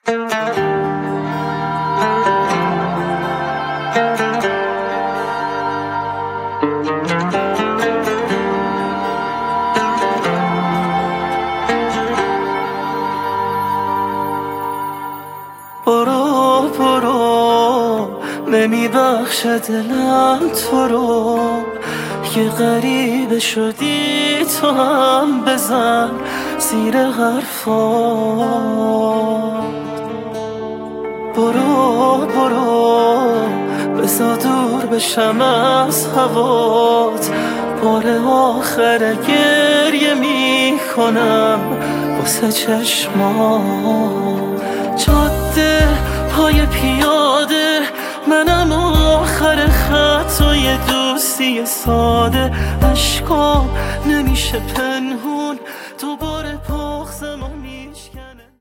برو برو نمیبخشه دلم تو رو، یه غریبه شدی تو هم بزن زیر حرفات. برو برو بزا دور بشم از هوات، بار آخر گریه میکنم واسه چشمات. جاده پای پیاده منم آخر خط و یه دوستی ساده، عشقام نمیشه پنهون دوباره